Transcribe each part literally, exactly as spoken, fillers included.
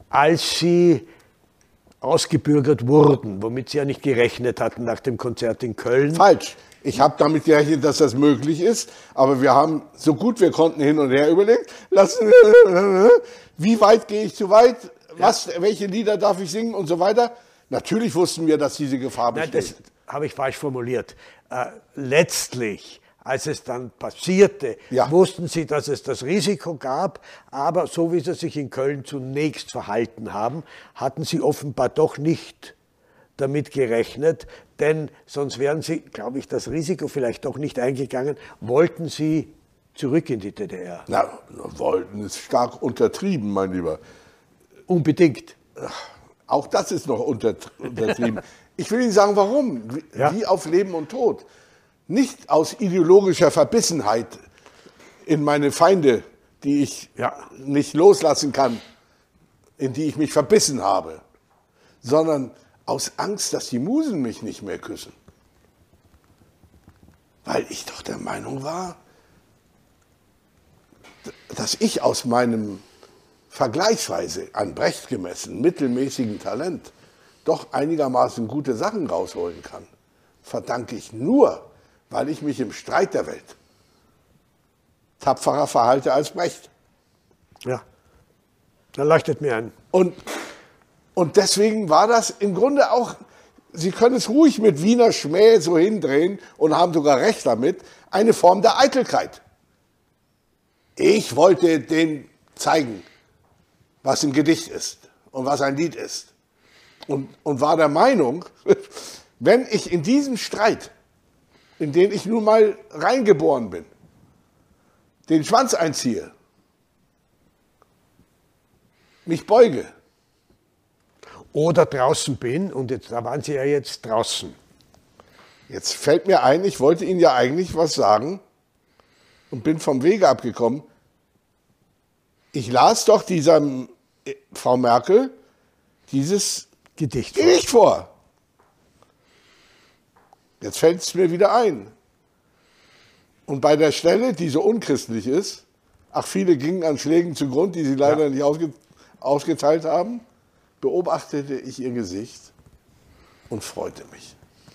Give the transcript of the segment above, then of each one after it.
als sie ausgebürgert wurden, womit sie ja nicht gerechnet hatten nach dem Konzert in Köln. Falsch. Ich habe damit gerechnet, dass das möglich ist, aber wir haben so gut wir konnten hin und her überlegt, lassen, wie weit gehe ich zu weit, was, ja. welche Lieder darf ich singen und so weiter. Natürlich wussten wir, dass diese Gefahr besteht. Nein, das habe ich falsch formuliert. Äh, letztlich, als es dann passierte, ja. wussten sie, dass es das Risiko gab, aber so wie sie sich in Köln zunächst verhalten haben, hatten sie offenbar doch nicht damit gerechnet, denn sonst wären sie, glaube ich, das Risiko vielleicht doch nicht eingegangen, wollten sie zurück in die D D R. Na, wollten ist stark untertrieben, mein Lieber. Unbedingt. Auch das ist noch untertrieben. Ich will Ihnen sagen, warum. Wie, ja. wie auf Leben und Tod. Nicht aus ideologischer Verbissenheit in meine Feinde, die ich ja. nicht loslassen kann, in die ich mich verbissen habe, sondern aus Angst, dass die Musen mich nicht mehr küssen. Weil ich doch der Meinung war, dass ich aus meinem vergleichsweise an Brecht gemessen mittelmäßigen Talent doch einigermaßen gute Sachen rausholen kann. Verdanke ich nur, weil ich mich im Streit der Welt tapferer verhalte als Brecht. Ja, da leuchtet mir ein. Und Und deswegen war das im Grunde auch, Sie können es ruhig mit Wiener Schmäh so hindrehen und haben sogar recht damit, eine Form der Eitelkeit. Ich wollte denen zeigen, was ein Gedicht ist und was ein Lied ist. Und, und war der Meinung, wenn ich in diesem Streit, in den ich nun mal reingeboren bin, den Schwanz einziehe, mich beuge, oder draußen bin, und jetzt, da waren Sie ja jetzt draußen. Jetzt fällt mir ein, ich wollte Ihnen ja eigentlich was sagen und bin vom Wege abgekommen. Ich las doch dieser Frau Merkel dieses Gedicht, Gedicht vor. vor. Jetzt fällt es mir wieder ein. Und bei der Stelle, die so unchristlich ist, ach, viele gingen an Schlägen zugrund, die sie leider ja. nicht ausge, ausgeteilt haben, beobachtete ich ihr Gesicht und freute mich.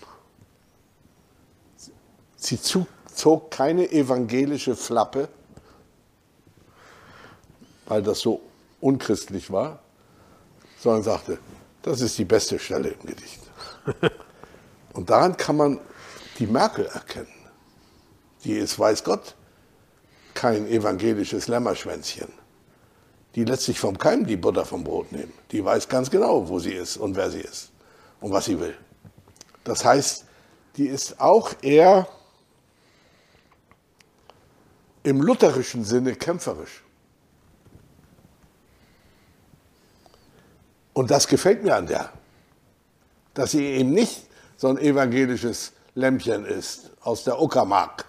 Sie zog keine evangelische Flappe, weil das so unchristlich war, sondern sagte, das ist die beste Stelle im Gedicht. Und daran kann man die Merkel erkennen. Die ist, weiß Gott, kein evangelisches Lämmerschwänzchen. Die lässt sich vom Keim die Butter vom Brot nehmen. Die weiß ganz genau, wo sie ist und wer sie ist und was sie will. Das heißt, die ist auch eher im lutherischen Sinne kämpferisch. Und das gefällt mir an der, dass sie eben nicht so ein evangelisches Lämpchen ist aus der Uckermark.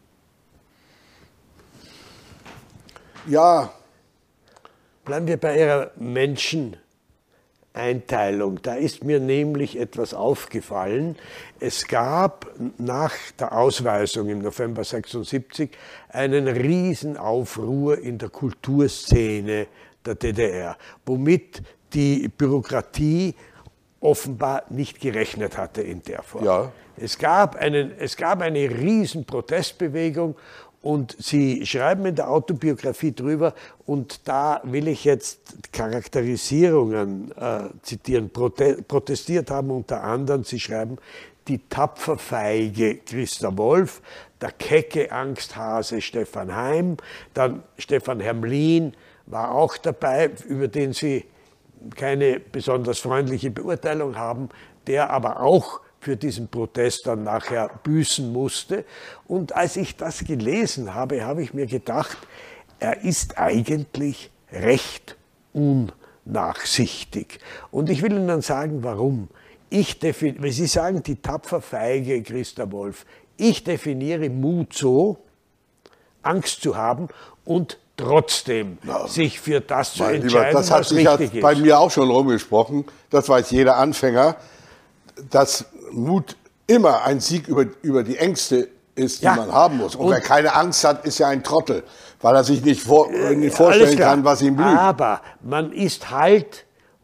Ja. Bleiben wir bei Ihrer Menscheneinteilung. Da ist mir nämlich etwas aufgefallen. Es gab nach der Ausweisung im November sechsundsiebzig einen Riesenaufruhr in der Kulturszene der D D R, womit die Bürokratie offenbar nicht gerechnet hatte in der Form. Ja. Es gab einen, es gab eine riesen Protestbewegung. Und Sie schreiben in der Autobiografie drüber, und da will ich jetzt Charakterisierungen äh, zitieren. Prote protestiert haben unter anderem, Sie schreiben, die tapferfeige Christa Wolf, der kecke Angsthase Stefan Heim, dann Stefan Hermlin war auch dabei, über den Sie keine besonders freundliche Beurteilung haben, der aber auch für diesen Protest dann nachher büßen musste. Und als ich das gelesen habe, habe ich mir gedacht, er ist eigentlich recht unnachsichtig. Und ich will Ihnen dann sagen, warum. Ich wenn Sie sagen, die tapferfeige Christa Wolf, ich definiere Mut so, Angst zu haben und trotzdem ja, sich für das zu entscheiden, Lieber, das was richtig hat ist. Bei mir auch schon rumgesprochen, das weiß jeder Anfänger, dass Mut immer ein Sieg über, über die Ängste ist, die ja. man haben muss. Und, und wer keine Angst hat, ist ja ein Trottel, weil er sich nicht, vor, nicht vorstellen kann, was ihm blüht. Aber man ist halt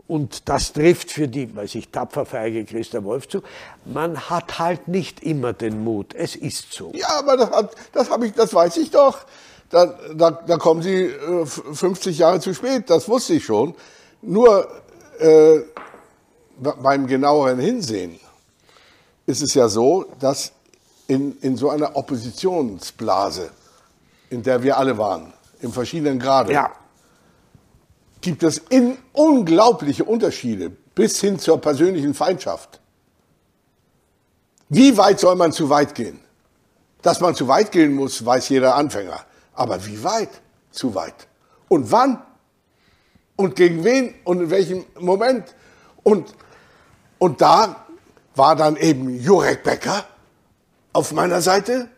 und das trifft für die, weiß ich, tapfer feige Christa Wolf zu, man hat halt nicht immer den Mut. Es ist so. Ja, aber das, hat, das, hab ich, das weiß ich doch. Da, da, da kommen Sie äh, fünfzig Jahre zu spät, das wusste ich schon. Nur äh, beim genaueren Hinsehen ist es ja so, dass in, in so einer Oppositionsblase, in der wir alle waren, in verschiedenen Graden, Ja. gibt es in unglaubliche Unterschiede bis hin zur persönlichen Feindschaft. Wie weit soll man zu weit gehen? Dass man zu weit gehen muss, weiß jeder Anfänger. Aber wie weit? Zu weit. Und wann? Und gegen wen? Und in welchem Moment? Und, und da war dann eben Jurek Becker auf meiner Seite,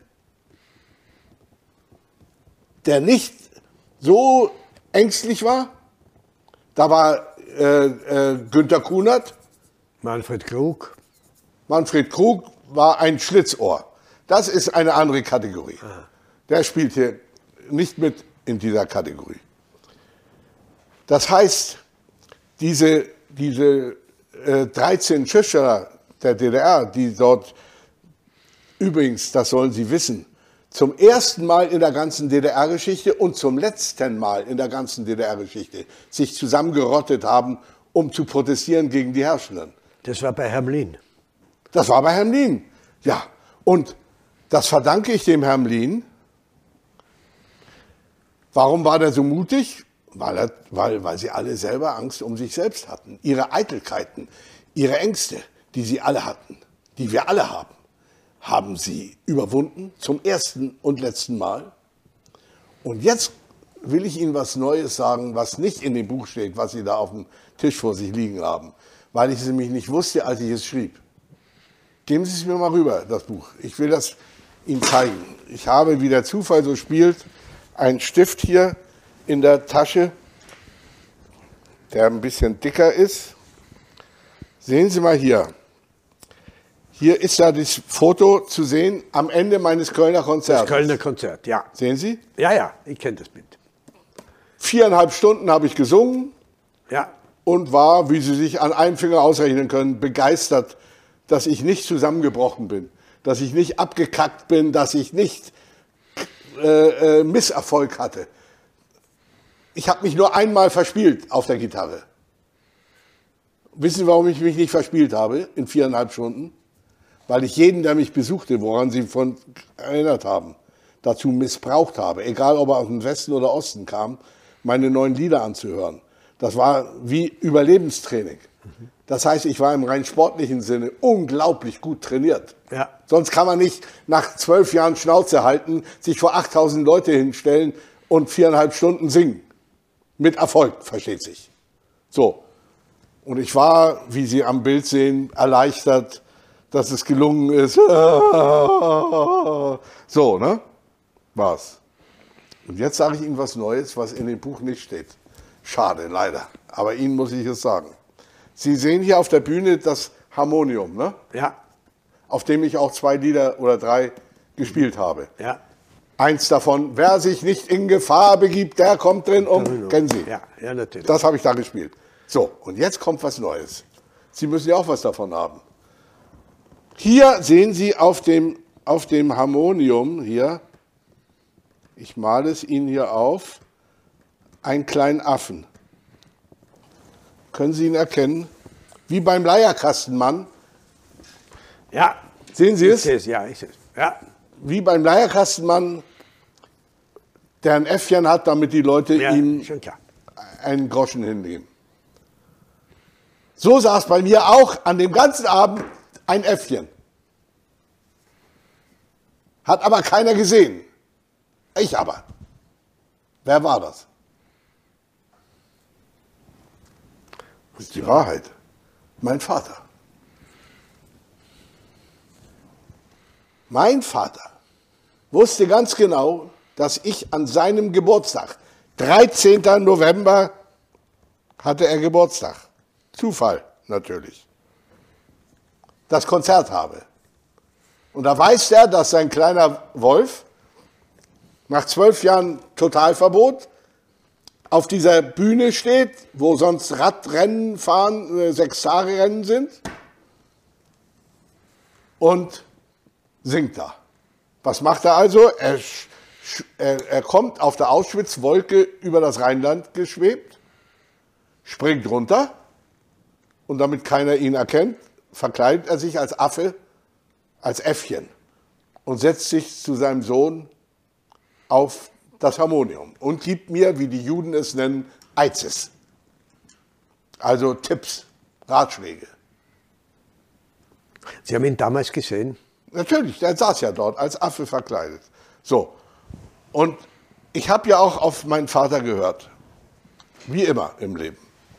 der nicht so ängstlich war. Da war äh, äh, Günter Kunert. Manfred Krug. Manfred Krug war ein Schlitzohr. Das ist eine andere Kategorie. Ah. Der spielt hier nicht mit in dieser Kategorie. Das heißt, diese, diese äh, dreizehn Schriftsteller der D D R, die dort übrigens, das sollen Sie wissen, zum ersten Mal in der ganzen D D R-Geschichte und zum letzten Mal in der ganzen D D R-Geschichte sich zusammengerottet haben, um zu protestieren gegen die Herrschenden. Das war bei Hermlin. Das war bei Hermlin, ja. Und das verdanke ich dem Hermlin. Warum war der so mutig? Weil, er, weil, weil sie alle selber Angst um sich selbst hatten. Ihre Eitelkeiten, ihre Ängste, die sie alle hatten, die wir alle haben, haben sie überwunden zum ersten und letzten Mal. Und jetzt will ich Ihnen was Neues sagen, was nicht in dem Buch steht, was Sie da auf dem Tisch vor sich liegen haben, weil ich es nämlich nicht wusste, als ich es schrieb. Geben Sie es mir mal rüber, das Buch. Ich will das Ihnen zeigen. Ich habe, wie der Zufall so spielt, einen Stift hier in der Tasche, der ein bisschen dicker ist. Sehen Sie mal hier. Hier ist da das Foto zu sehen am Ende meines Kölner Konzerts. Das Kölner Konzert, ja. Sehen Sie? Ja, ja, ich kenne das Bild. Viereinhalb Stunden habe ich gesungen Ja, und war, wie Sie sich an einem Finger ausrechnen können, begeistert, dass ich nicht zusammengebrochen bin, dass ich nicht abgekackt bin, dass ich nicht äh, äh, Misserfolg hatte. Ich habe mich nur einmal verspielt auf der Gitarre. Wissen Sie, warum ich mich nicht verspielt habe in viereinhalb Stunden? Weil ich jeden, der mich besuchte, woran Sie von erinnert haben, dazu missbraucht habe, egal ob er aus dem Westen oder Osten kam, meine neuen Lieder anzuhören. Das war wie Überlebenstraining. Das heißt, ich war im rein sportlichen Sinne unglaublich gut trainiert. Ja. Sonst kann man nicht nach zwölf Jahren Schnauze halten, sich vor achttausend Leute hinstellen und viereinhalb Stunden singen. Mit Erfolg, versteht sich. So. Und ich war, wie Sie am Bild sehen, erleichtert, dass es gelungen ist. So, ne? War's. Und jetzt sage ich Ihnen was Neues, was in dem Buch nicht steht. Schade, leider. Aber Ihnen muss ich es sagen. Sie sehen hier auf der Bühne das Harmonium, ne? ja, Auf dem ich auch zwei Lieder oder drei gespielt habe. ja. Eins davon, wer sich nicht in Gefahr begibt, der kommt drin um. Kennen Sie? Ja, ja, natürlich. Das habe ich da gespielt. So, und jetzt kommt was Neues. Sie müssen ja auch was davon haben. Hier sehen Sie auf dem, auf dem Harmonium, hier, ich male es Ihnen hier auf, einen kleinen Affen. Können Sie ihn erkennen? Wie beim Leierkastenmann. Ja. Sehen Sie Ich es? sehe es, ja, ich sehe es. Ja. Wie beim Leierkastenmann, der ein Äffchen hat, damit die Leute Ja, ihm schon klar. einen Groschen hinnehmen. So saß bei mir auch an dem ganzen Abend ein Äffchen. Hat aber keiner gesehen. Ich aber. Wer war das? Das ist die Wahrheit. Mein Vater. Mein Vater wusste ganz genau, dass ich an seinem Geburtstag, dreizehnten November, hatte er Geburtstag. Zufall natürlich. Das Konzert habe. Und da weiß er, dass sein kleiner Wolf nach zwölf Jahren Totalverbot auf dieser Bühne steht, wo sonst Radrennen fahren, äh, Sechstagerennen sind, und singt da. Was macht er also? Er, er, er kommt auf der Auschwitz-Wolke über das Rheinland geschwebt, springt runter und damit keiner ihn erkennt, verkleidet er sich als Affe, als Äffchen und setzt sich zu seinem Sohn auf das Harmonium und gibt mir, wie die Juden es nennen, Eizes. Also Tipps, Ratschläge. Sie haben ihn damals gesehen? Natürlich, der saß ja dort als Affe verkleidet. So, und ich habe ja auch auf meinen Vater gehört, wie immer im Leben.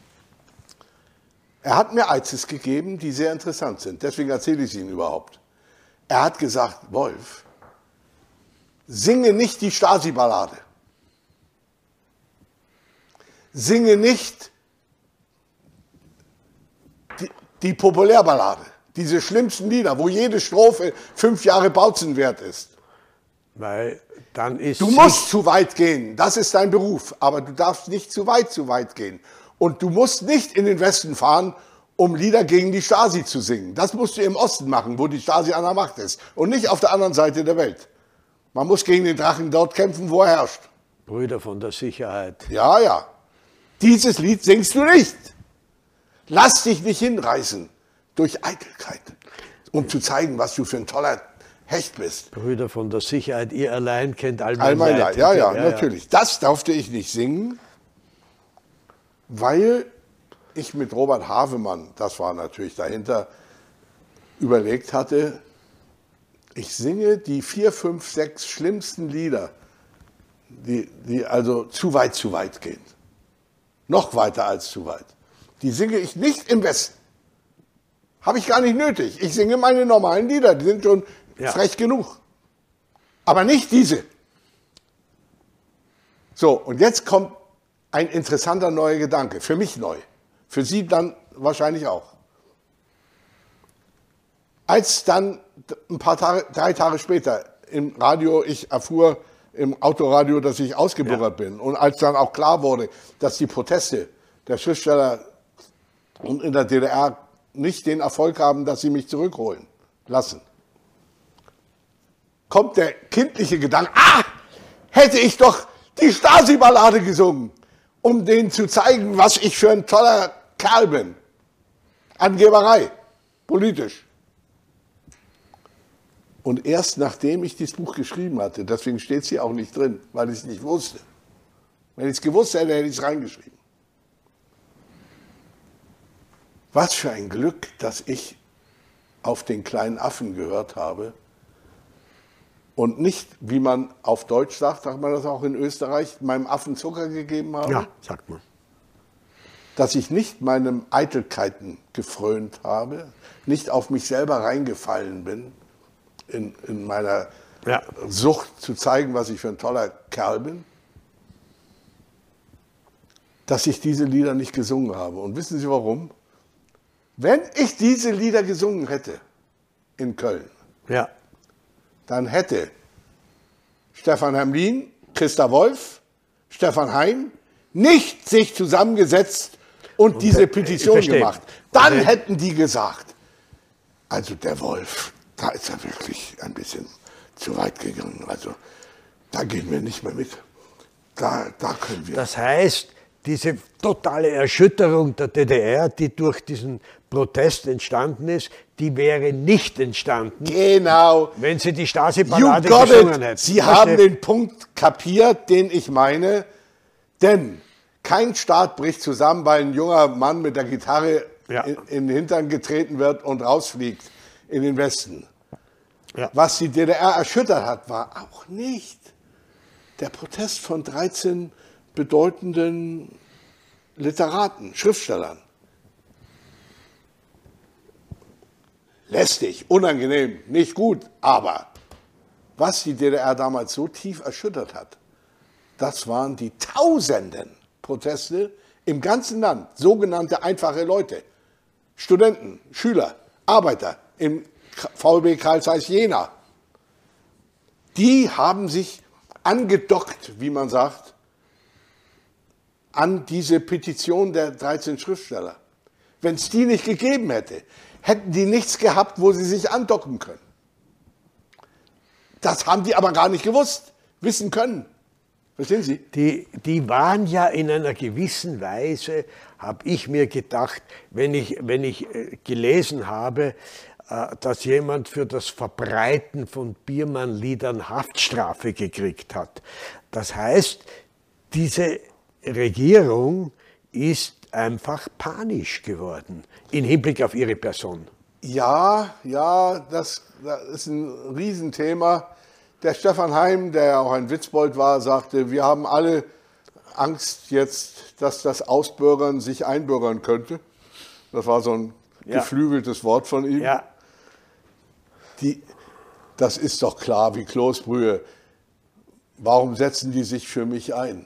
Er hat mir Eizes gegeben, die sehr interessant sind, deswegen erzähle ich es Ihnen überhaupt. Er hat gesagt, Wolf, singe nicht die Stasi-Ballade. Singe nicht die, die Populärballade. Diese schlimmsten Lieder, wo jede Strophe fünf Jahre Bautzen wert ist. Weil dann ist... Du musst zu weit gehen, das ist dein Beruf, aber du darfst nicht zu weit, zu weit gehen. Und du musst nicht in den Westen fahren, um Lieder gegen die Stasi zu singen. Das musst du im Osten machen, wo die Stasi an der Macht ist. Und nicht auf der anderen Seite der Welt. Man muss gegen den Drachen dort kämpfen, wo er herrscht. Brüder von der Sicherheit. Ja, ja. Dieses Lied singst du nicht. Lass dich nicht hinreißen durch Eitelkeit, um zu zeigen, was du für ein toller Hecht bist. Brüder von der Sicherheit, ihr allein kennt all mein, all mein Leid. Leid. Ja, ja, ja, natürlich. Ja. Das durfte ich nicht singen, weil ich mit Robert Havemann, das war natürlich dahinter, überlegt hatte, ich singe die vier, fünf, sechs schlimmsten Lieder, die, die also zu weit, zu weit gehen. Noch weiter als zu weit. Die singe ich nicht im Westen. Habe ich gar nicht nötig. Ich singe meine normalen Lieder, die sind schon ja. frech genug. Aber nicht diese. So, und jetzt kommt ein interessanter neuer Gedanke, für mich neu, für Sie dann wahrscheinlich auch. Als dann ein paar Tage, drei Tage später im Radio, ich erfuhr im Autoradio, dass ich ausgebürgert ja. bin, und als dann auch klar wurde, dass die Proteste der Schriftsteller in der D D R nicht den Erfolg haben, dass sie mich zurückholen lassen, kommt der kindliche Gedanke, ah, hätte ich doch die Stasi-Ballade gesungen, um denen zu zeigen, was ich für ein toller Kerl bin. Angeberei, politisch. Und erst nachdem ich dieses Buch geschrieben hatte, deswegen steht es hier auch nicht drin, weil ich es nicht wusste. Wenn ich es gewusst hätte, hätte ich es reingeschrieben. Was für ein Glück, dass ich auf den kleinen Affen gehört habe und nicht, wie man auf Deutsch sagt, sagt man das auch in Österreich, meinem Affen Zucker gegeben habe. Ja, sagt man. Dass ich nicht meinen Eitelkeiten gefrönt habe, nicht auf mich selber reingefallen bin, in, in meiner ja. Sucht zu zeigen, was ich für ein toller Kerl bin, dass ich diese Lieder nicht gesungen habe. Und wissen Sie warum? Wenn ich diese Lieder gesungen hätte in Köln, ja. dann hätte Stefan Hermlin, Christa Wolf, Stefan Hein nicht sich zusammengesetzt und, und diese Petition gemacht. Dann okay. hätten die gesagt, also der Wolf, da ist er wirklich ein bisschen zu weit gegangen. Also da gehen wir nicht mehr mit. Da, da können wir. Das heißt, diese totale Erschütterung der D D R, die durch diesen Protest entstanden ist, die wäre nicht entstanden, genau. wenn Sie die Stasi-Ballade gesungen hätten. Sie haben den Punkt kapiert, den ich meine, denn kein Staat bricht zusammen, weil ein junger Mann mit der Gitarre ja. in, in den Hintern getreten wird und rausfliegt in den Westen. Ja. Was die D D R erschüttert hat, war auch nicht der Protest von dreizehn bedeutenden Literaten, Schriftstellern. Lästig, unangenehm, nicht gut, aber was die D D R damals so tief erschüttert hat, das waren die tausenden Proteste im ganzen Land, sogenannte einfache Leute, Studenten, Schüler, Arbeiter im V B Karl Zeiss Jena. Die haben sich angedockt, wie man sagt, an diese Petition der dreizehn Schriftsteller. Wenn es die nicht gegeben hätte, hätten die nichts gehabt, wo sie sich andocken können. Das haben die aber gar nicht gewusst, wissen können. Verstehen Sie? Die, die waren ja in einer gewissen Weise, habe ich mir gedacht, wenn ich, wenn ich gelesen habe, dass jemand für das Verbreiten von Biermann-Liedern Haftstrafe gekriegt hat. Das heißt, diese Regierung ist einfach panisch geworden im Hinblick auf ihre Person. Ja, ja, das, das ist ein Riesenthema. Der Stefan Heym, der ja auch ein Witzbold war, sagte, wir haben alle Angst jetzt, dass das Ausbürgern sich einbürgern könnte. Das war so ein ja. geflügeltes Wort von ihm. Ja. Die, das ist doch klar wie Kloßbrühe. Warum setzen die sich für mich ein?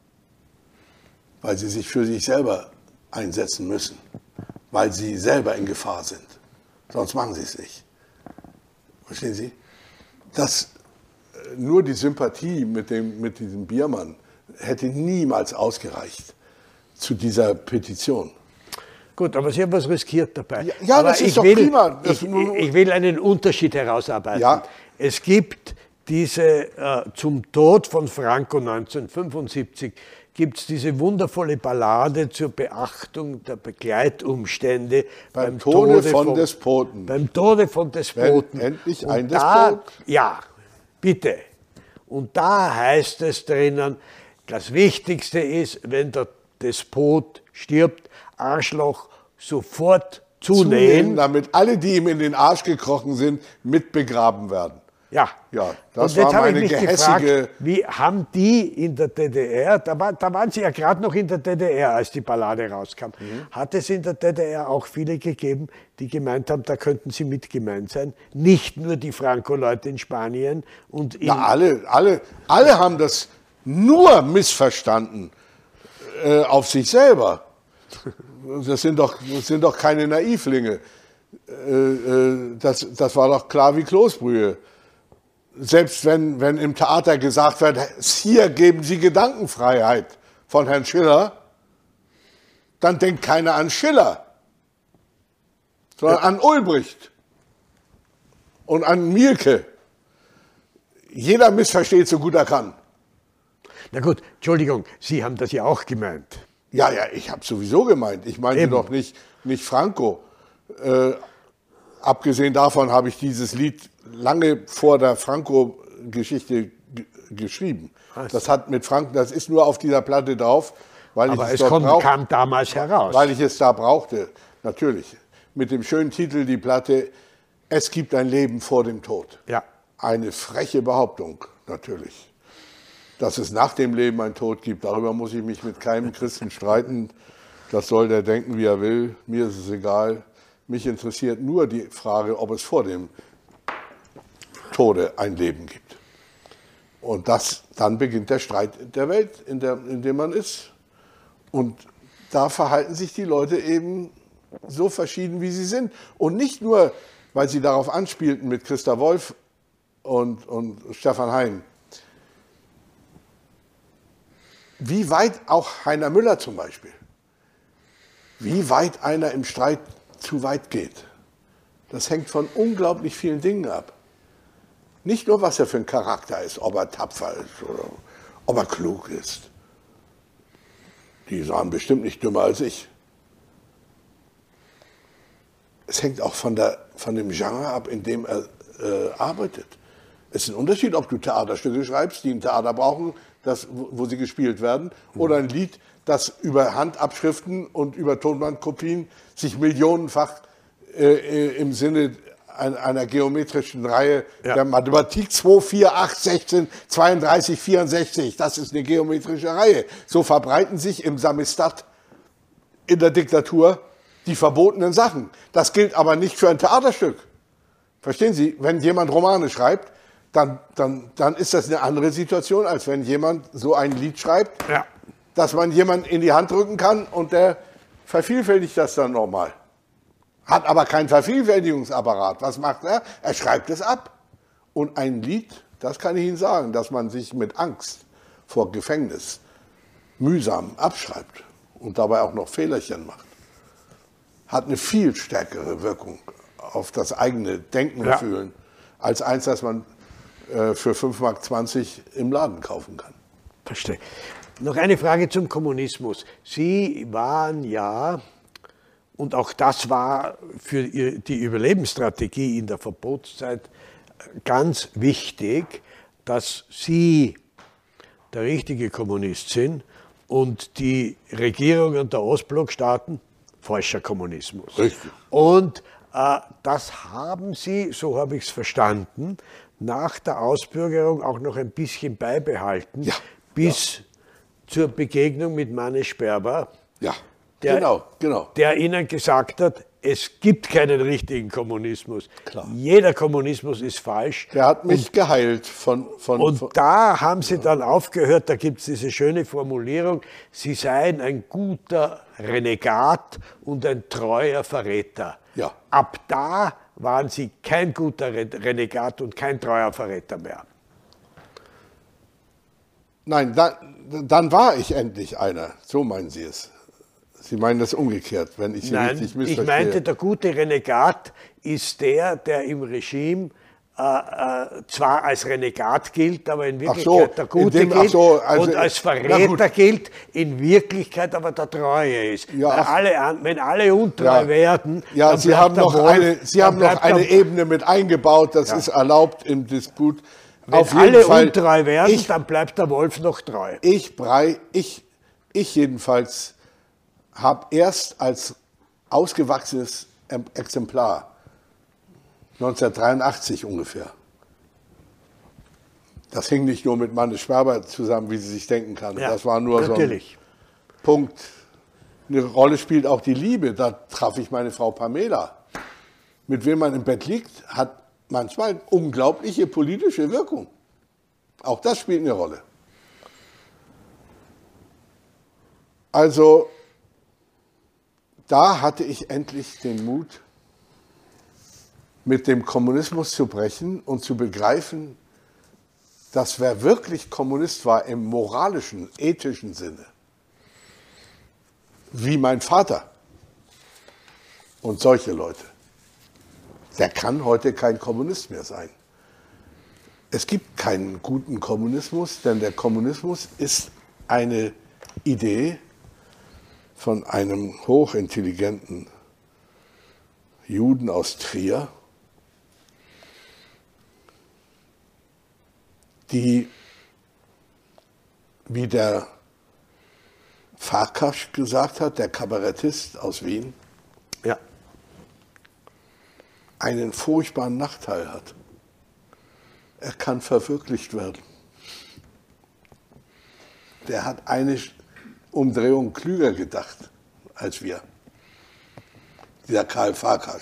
Weil sie sich für sich selber einsetzen müssen. Weil sie selber in Gefahr sind. Sonst machen sie es nicht. Verstehen Sie? Das, nur die Sympathie mit, dem, mit diesem Biermann hätte niemals ausgereicht zu dieser Petition. Gut, aber Sie haben was riskiert dabei. Ja, ja aber das ist ich doch will, prima. Das ich, ich will einen Unterschied herausarbeiten. Ja. Es gibt diese, äh, zum Tod von Franco neunzehnhundertfünfundsiebzig, gibt es diese wundervolle Ballade zur Beachtung der Begleitumstände beim, beim Tode, Tode von vom, Despoten. Beim Tode von Despoten. Wenn endlich Und ein da, Despot? Ja, bitte. Und da heißt es drinnen, das Wichtigste ist, wenn der Despot stirbt, Arschloch sofort zunähen. Zunähen, damit alle, die ihm in den Arsch gekrochen sind, mitbegraben werden. Ja, ja das und jetzt war habe ich meine mich gehässige... gefragt, wie haben die in der D D R, da, war, da waren sie ja gerade noch in der D D R, als die Ballade rauskam, mhm. hat es in der D D R auch viele gegeben, die gemeint haben, da könnten sie mit gemeint sein, nicht nur die Franco-Leute in Spanien. Und in Na, alle, alle, alle haben das nur missverstanden äh, auf sich selber. Das sind doch, das sind doch keine Naivlinge. Äh, äh, das, das war doch klar wie Kloßbrühe. Selbst wenn, wenn im Theater gesagt wird, hier geben Sie Gedankenfreiheit von Herrn Schiller, dann denkt keiner an Schiller, sondern ja. an Ulbricht und an Mielke. Jeder missversteht so gut er kann. Na gut, Entschuldigung, Sie haben das ja auch gemeint. Ja, ja, ich habe sowieso gemeint. Ich meinte Eben. doch nicht, nicht Franco. Äh, abgesehen davon habe ich dieses Lied lange vor der Franco-Geschichte geschrieben. Was? Das hat mit Franco, das ist nur auf dieser Platte drauf, weil Aber ich es, es dort kommt, brauch, kam damals heraus. Weil ich es da brauchte, natürlich. Mit dem schönen Titel, die Platte, Es gibt ein Leben vor dem Tod. Ja. Eine freche Behauptung, natürlich. Dass es nach dem Leben einen Tod gibt, darüber muss ich mich mit keinem Christen streiten. Das soll der denken, wie er will. Mir ist es egal. Mich interessiert nur die Frage, ob es vor dem Tode ein Leben gibt. Und das, dann beginnt der Streit der Welt, in, der, in dem man ist. Und da verhalten sich die Leute eben so verschieden, wie sie sind. Und nicht nur, weil sie darauf anspielten mit Christa Wolf und, und Stefan Heym. Wie weit auch Heiner Müller zum Beispiel, wie weit einer im Streit zu weit geht, das hängt von unglaublich vielen Dingen ab. Nicht nur, was er für ein Charakter ist, ob er tapfer ist oder ob er klug ist. Die waren bestimmt nicht dümmer als ich. Es hängt auch von, der, von dem Genre ab, in dem er äh, arbeitet. Es ist ein Unterschied, ob du Theaterstücke schreibst, die ein Theater brauchen, das, wo, wo sie gespielt werden, mhm. oder ein Lied, das über Handabschriften und über Tonbandkopien sich millionenfach äh, im Sinne einer geometrischen Reihe ja. der Mathematik zwei, vier, acht, sechzehn, zweiunddreißig, vierundsechzig, das ist eine geometrische Reihe. So verbreiten sich im Samistat in der Diktatur die verbotenen Sachen. Das gilt aber nicht für ein Theaterstück. Verstehen Sie? Wenn jemand Romane schreibt, dann, dann, dann ist das eine andere Situation, als wenn jemand so ein Lied schreibt, ja. dass man jemanden in die Hand drücken kann und der vervielfältigt das dann nochmal. Hat aber keinen Vervielfältigungsapparat. Was macht er? Er schreibt es ab. Und ein Lied, das kann ich Ihnen sagen, dass man sich mit Angst vor Gefängnis mühsam abschreibt und dabei auch noch Fehlerchen macht, hat eine viel stärkere Wirkung auf das eigene Denken und Ja. Fühlen als eins, das man äh, für fünf Mark zwanzig im Laden kaufen kann. Verstehe. Noch eine Frage zum Kommunismus. Sie waren ja, und auch das war für ihr- die Überlebensstrategie in der Verbotszeit ganz wichtig, dass Sie der richtige Kommunist sind und die Regierungen der Ostblockstaaten falscher Kommunismus. Richtig. Und äh, das haben Sie, so habe ich es verstanden, nach der Ausbürgerung auch noch ein bisschen beibehalten, Ja, bis zur Begegnung mit Manne Sperber, Ja, Der- genau, genau. der Ihnen gesagt hat, es gibt keinen richtigen Kommunismus. Klar. Jeder Kommunismus ist falsch. Der hat mich geheilt von... von, Und von da haben Sie dann aufgehört, da gibt es diese schöne Formulierung, Sie seien ein guter Renegat und ein treuer Verräter. Ja. Ab da waren Sie kein guter Re- Renegat und kein treuer Verräter mehr. Nein, dann, dann war ich endlich einer. So meinen Sie es. Sie meinen das umgekehrt, wenn ich Sie Nein, richtig ich missverstehe. meinte, der gute Renegat ist der, der im Regime äh, äh, zwar als Renegat gilt, aber in Wirklichkeit so, der Gute in dem- ach gilt so, also- und als na Verräter gut. gilt, in Wirklichkeit aber der Treue ist. Ja, Weil ach- alle, an- wenn alle untreu Ja. werden, Ja, dann Sie bleibt haben der noch Wolf- eine, Sie dann haben noch bleibt eine der- Ebene mit eingebaut, das Ja. ist erlaubt im Disput. Wenn Auf jeden alle Fall, untreu werden, ich, dann bleibt der Wolf noch treu. ich, Brei, ich, ich jedenfalls habe erst als ausgewachsenes Em- Exemplar neunzehnhundertdreiundachtzig ungefähr. Das hing nicht nur mit Manne Sperber zusammen, wie Sie sich denken kann. Ja, das war nur natürlich. so ein Punkt. Eine Rolle spielt auch die Liebe. Da traf ich meine Frau Pamela. Mit wem man im Bett liegt, hat manchmal eine unglaubliche politische Wirkung. Auch das spielt eine Rolle. Also, da hatte ich endlich den Mut, mit dem Kommunismus zu brechen und zu begreifen, dass wer wirklich Kommunist war im moralischen, ethischen Sinne, wie mein Vater und solche Leute, der kann heute kein Kommunist mehr sein. Es gibt keinen guten Kommunismus, denn der Kommunismus ist eine Idee von einem hochintelligenten Juden aus Trier, die, wie der Farkas gesagt hat, der Kabarettist aus Wien, Ja. einen furchtbaren Nachteil hat. Er kann verwirklicht werden. Der hat eine Umdrehung klüger gedacht als wir. Dieser Karl Farkas.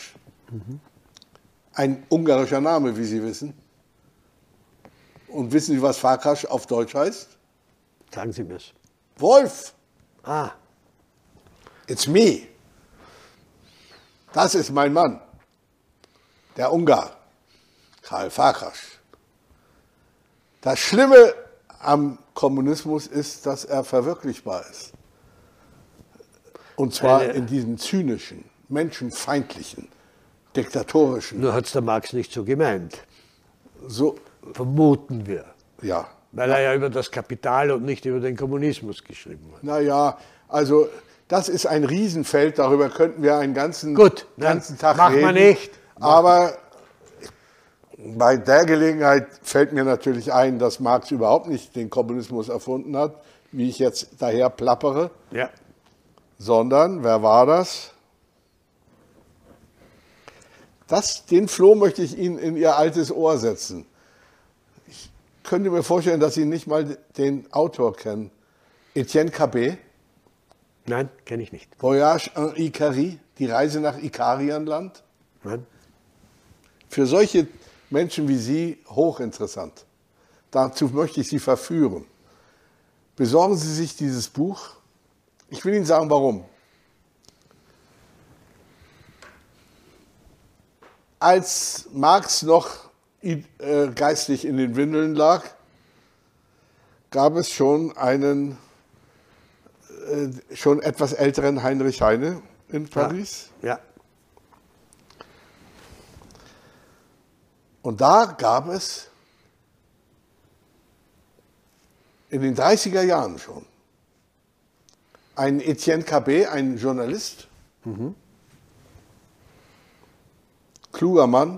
Ein ungarischer Name, wie Sie wissen. Und wissen Sie, was Farkas auf Deutsch heißt? Sagen Sie mir's. Wolf. Ah, It's me. Das ist mein Mann. Der Ungar. Karl Farkas. Das Schlimme am Kommunismus ist, dass er verwirklichbar ist. Und zwar Eine- in diesem zynischen, menschenfeindlichen, diktatorischen. nur hat's der Marx nicht so gemeint. So, Vermuten wir. ja. Weil er ja über das Kapital und nicht über den Kommunismus geschrieben hat. Naja, also das ist ein Riesenfeld, darüber könnten wir einen ganzen, Gut, dann ganzen Tag machen wir reden. nicht. Aber bei der Gelegenheit fällt mir natürlich ein, dass Marx überhaupt nicht den Kommunismus erfunden hat, wie ich jetzt daher plappere, Ja. sondern, wer war das? das? Den Floh möchte ich Ihnen in Ihr altes Ohr setzen. Ich könnte mir vorstellen, dass Sie nicht mal den Autor kennen. Etienne Cabet, Nein, kenne ich nicht. Voyage en Icarie, die Reise nach Ikarienland. Nein. Für solche Menschen wie Sie hochinteressant. Dazu möchte ich Sie verführen. Besorgen Sie sich dieses Buch. Ich will Ihnen sagen, warum. Als Marx noch äh, geistig in den Windeln lag, gab es schon einen äh, schon etwas älteren Heinrich Heine in Paris. Ja. ja. Und da gab es in den dreißiger Jahren schon einen Etienne Cabet, einen Journalist, mhm. kluger Mann,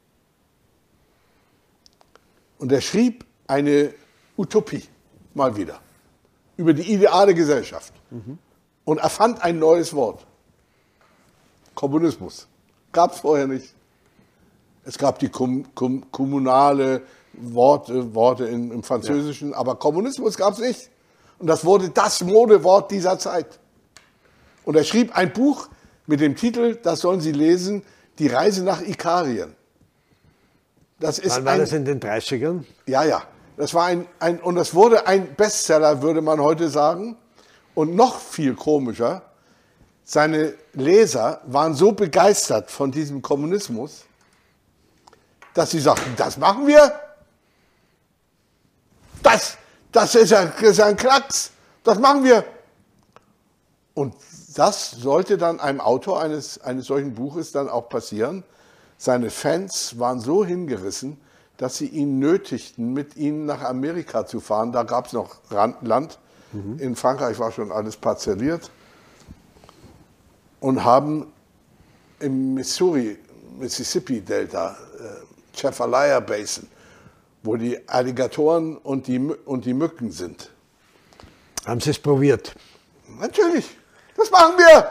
und er schrieb eine Utopie, mal wieder, über die ideale Gesellschaft mhm. und erfand ein neues Wort. Kommunismus. Gab es vorher nicht. Es gab die kom kom kommunale Worte, Worte in, im Französischen, ja. aber Kommunismus gab es nicht. Und das wurde das Modewort dieser Zeit. Und er schrieb ein Buch mit dem Titel, das sollen Sie lesen, Die Reise nach Ikarien. Das ist Wann war ein, das in den dreißigern? Ja, ja. Das war ein, ein, und das wurde ein Bestseller, würde man heute sagen. Und noch viel komischer, seine Leser waren so begeistert von diesem Kommunismus, dass sie sagten, das machen wir. Das, das ist ja, das ist ein Klacks. Das machen wir. Und das sollte dann einem Autor eines, eines solchen Buches dann auch passieren. Seine Fans waren so hingerissen, dass sie ihn nötigten, mit ihnen nach Amerika zu fahren. Da gab es noch Land. Mhm. In Frankreich war schon alles parzelliert. Und haben im Missouri, Mississippi-Delta, äh, Chefalaya Basin, wo die Alligatoren und die, und die Mücken sind. Haben Sie es probiert? Natürlich. Das machen wir.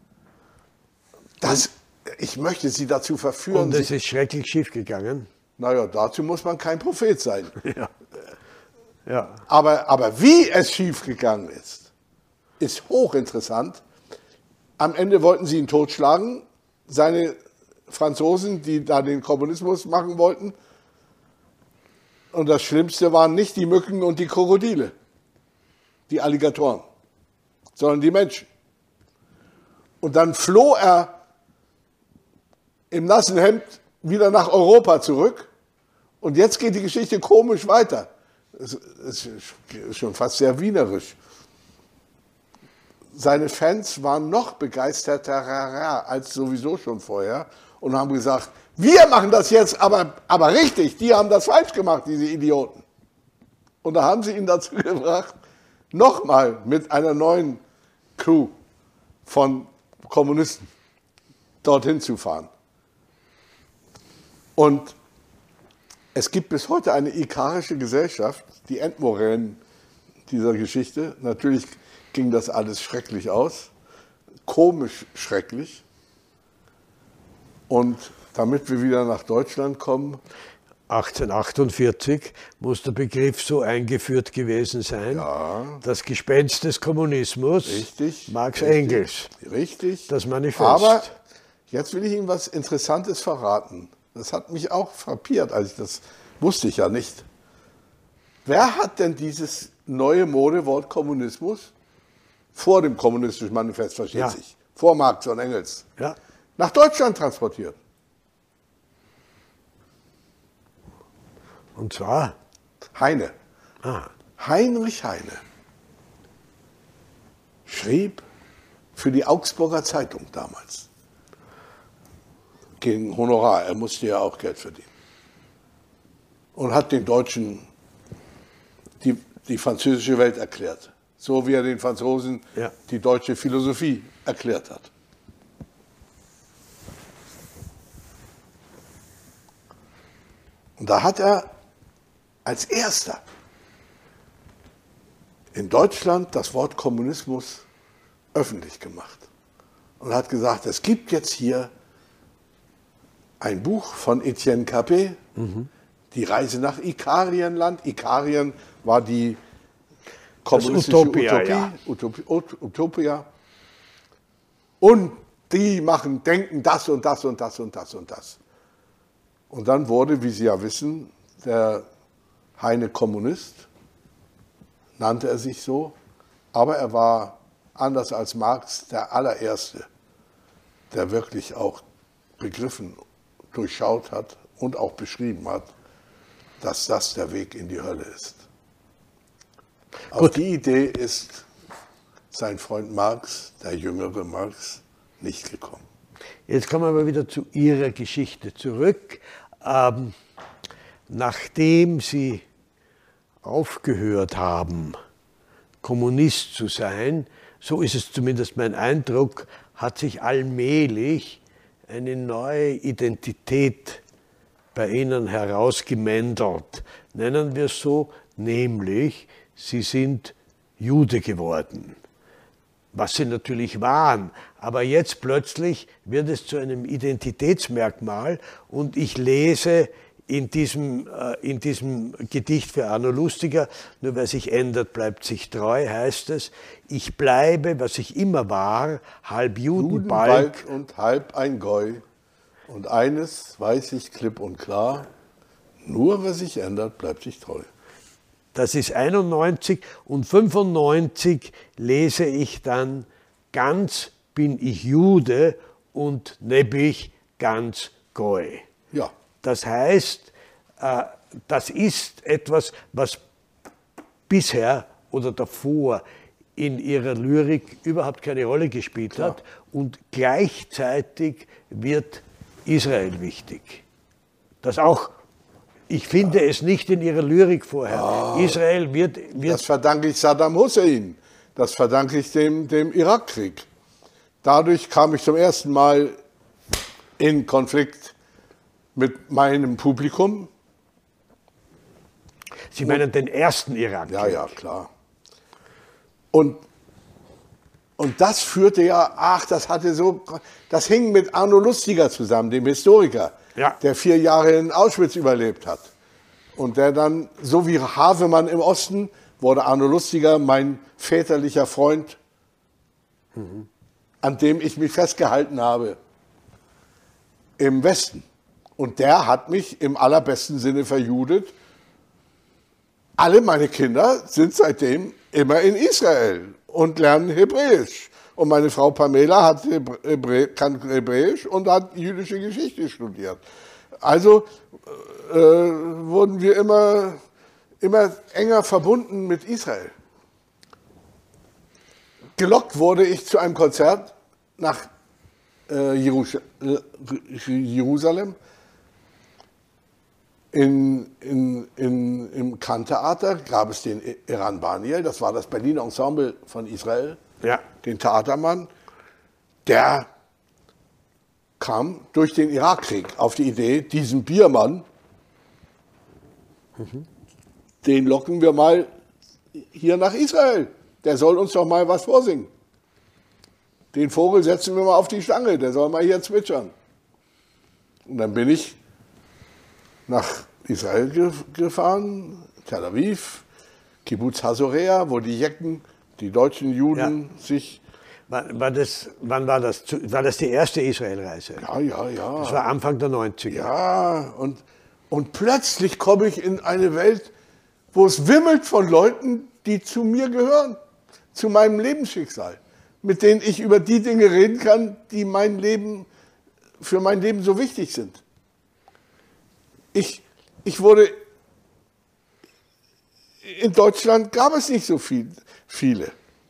Das, ich möchte Sie dazu verführen. Und es ist schrecklich schief gegangen. Naja, dazu muss man kein Prophet sein. Ja. Ja. Aber, aber wie es schief gegangen ist, ist hochinteressant. Am Ende wollten sie ihn totschlagen, seine Franzosen, die da den Kommunismus machen wollten. Und das Schlimmste waren nicht die Mücken und die Krokodile, die Alligatoren, sondern die Menschen. Und dann floh er im nassen Hemd wieder nach Europa zurück. Und jetzt geht die Geschichte komisch weiter. Es ist schon fast sehr wienerisch. Seine Fans waren noch begeisterter als sowieso schon vorher und haben gesagt, wir machen das jetzt aber, aber richtig, die haben das falsch gemacht, diese Idioten. Und da haben sie ihn dazu gebracht, nochmal mit einer neuen Crew von Kommunisten dorthin zu fahren. Und es gibt bis heute eine ikarische Gesellschaft, die Endmoränen dieser Geschichte. Natürlich ging das alles schrecklich aus, komisch schrecklich. Und damit wir wieder nach Deutschland kommen. achtzehnhundertachtundvierzig muss der Begriff so eingeführt gewesen sein. Ja. Das Gespenst des Kommunismus. Richtig. Marx richtig, Engels. Richtig. Das Manifest. Aber jetzt will ich Ihnen was Interessantes verraten. Das hat mich auch frappiert, als ich das wusste ich ja nicht. Wer hat denn dieses neue Modewort Kommunismus vor dem kommunistischen Manifest, versteht ja. sich, vor Marx und Engels, ja. nach Deutschland transportiert? Und zwar? Heine. Ah. Heinrich Heine schrieb für die Augsburger Zeitung damals. Gegen Honorar, er musste ja auch Geld verdienen. Und hat den Deutschen die, die französische Welt erklärt. So wie er den Franzosen ja. die deutsche Philosophie erklärt hat. Und da hat er als erster in Deutschland das Wort Kommunismus öffentlich gemacht. Und hat gesagt, es gibt jetzt hier ein Buch von Etienne Cabet, mhm. Die Reise nach Ikarienland. Ikarien war die kommunistische Utopia, Utopie, ja. Utopie, Utopia. Und die machen, denken das und das und das und das und das. Und dann wurde, wie Sie ja wissen, der Heine Kommunist, nannte er sich so, aber er war, anders als Marx, der allererste, der wirklich auch begriffen, durchschaut hat und auch beschrieben hat, dass das der Weg in die Hölle ist. Auf die Idee ist sein Freund Marx, der jüngere Marx, nicht gekommen. Jetzt kommen wir aber wieder zu Ihrer Geschichte zurück. Ähm, nachdem Sie aufgehört haben, Kommunist zu sein, so ist es zumindest mein Eindruck, hat sich allmählich eine neue Identität bei Ihnen herausgemändert. Nennen wir es so, nämlich Sie sind Jude geworden. Was Sie natürlich waren. Aber jetzt plötzlich wird es zu einem Identitätsmerkmal und ich lese in diesem, äh, in diesem Gedicht für Arno Lustiger, nur wer sich ändert, bleibt sich treu, heißt es, ich bleibe, was ich immer war, halb Judenbalg, Judenbalg und halb ein Goi. Und eines weiß ich klipp und klar, nur wer sich ändert, bleibt sich treu. Das ist einundneunzig und fünfundneunzig lese ich dann, ganz bin ich Jude und nebich ganz Goi. Ja. Das heißt, äh, das ist etwas, was bisher oder davor in ihrer Lyrik überhaupt keine Rolle gespielt Klar. hat und gleichzeitig wird Israel wichtig. Das auch, ich finde ja. es nicht in ihrer Lyrik vorher. Ah, Israel wird, wird... Das verdanke ich Saddam Hussein, das verdanke ich dem, dem Irakkrieg. Dadurch kam ich zum ersten Mal in Konflikt mit meinem Publikum. Sie meinen und, den ersten Irakkrieg? Ja, ja, klar. Und, und das führte ja, ach, das hatte so, das hing mit Arno Lustiger zusammen, dem Historiker, ja. der vier Jahre in Auschwitz überlebt hat. Und der dann, so wie Havemann im Osten, wurde Arno Lustiger mein väterlicher Freund, mhm. an dem ich mich festgehalten habe, im Westen. Und der hat mich im allerbesten Sinne verjudet. Alle meine Kinder sind seitdem immer in Israel und lernen Hebräisch. Und meine Frau Pamela hat Hebrä kann Hebräisch und hat jüdische Geschichte studiert. Also äh, wurden wir immer, immer enger verbunden mit Israel. Gelockt wurde ich zu einem Konzert nach äh, Jerusalem. In, in, in, Im Khan-Theater gab es den Eran Baniel, das war das Berliner Ensemble von Israel, ja. den Theatermann. Der kam durch den Irakkrieg auf die Idee, diesen Biermann, mhm. den locken wir mal hier nach Israel. Der soll uns doch mal was vorsingen. Den Vogel setzen wir mal auf die Stange, der soll mal hier zwitschern. Und dann bin ich nach Israel gefahren, Tel Aviv, Kibbutz Hazorea, wo die Jecken, die deutschen Juden, ja. sich... War, war das, wann war das? War das die erste Israelreise? Ja, ja, ja. Das war Anfang der neunziger. Ja, und, und plötzlich komme ich in eine Welt, wo es wimmelt von Leuten, die zu mir gehören, zu meinem Lebensschicksal, mit denen ich über die Dinge reden kann, die mein Leben, für mein Leben so wichtig sind. Ich, ich wurde, in Deutschland gab es nicht so viel, viele.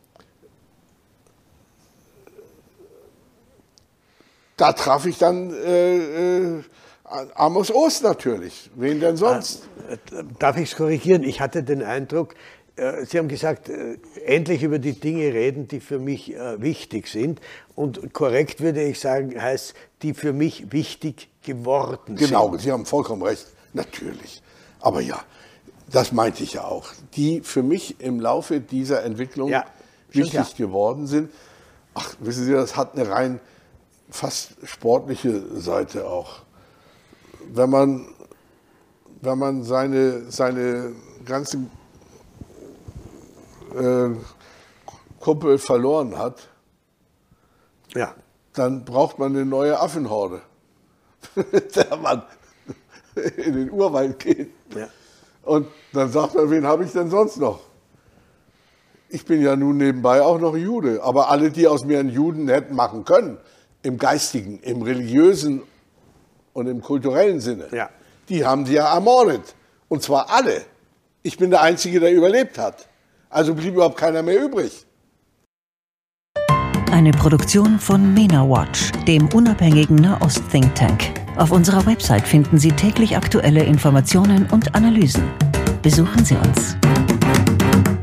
Da traf ich dann äh, äh, Amos Oz natürlich. Wen denn sonst? Darf ich es korrigieren? Ich hatte den Eindruck, äh, Sie haben gesagt, äh, endlich über die Dinge reden, die für mich äh, wichtig sind. Und korrekt würde ich sagen, heißt, die für mich wichtig geworden genau, sind. Sie haben vollkommen recht, natürlich. Aber ja, das meinte ich ja auch. Die für mich im Laufe dieser Entwicklung ja, wichtig ja. geworden sind. Ach, wissen Sie, das hat eine rein fast sportliche Seite auch. Wenn man, wenn man seine, seine ganzen äh, Kumpel verloren hat, ja. dann braucht man eine neue Affenhorde. Der man in den Urwald geht. Ja. Und dann sagt man, wen habe ich denn sonst noch? Ich bin ja nun nebenbei auch noch Jude. Aber alle, die aus mir einen Juden hätten machen können, im geistigen, im religiösen und im kulturellen Sinne, ja. die haben sie ja ermordet. Und zwar alle. Ich bin der Einzige, der überlebt hat. Also blieb überhaupt keiner mehr übrig. Eine Produktion von MENA Watch, dem unabhängigen Nahost-Think Tank. Auf unserer Website finden Sie täglich aktuelle Informationen und Analysen. Besuchen Sie uns.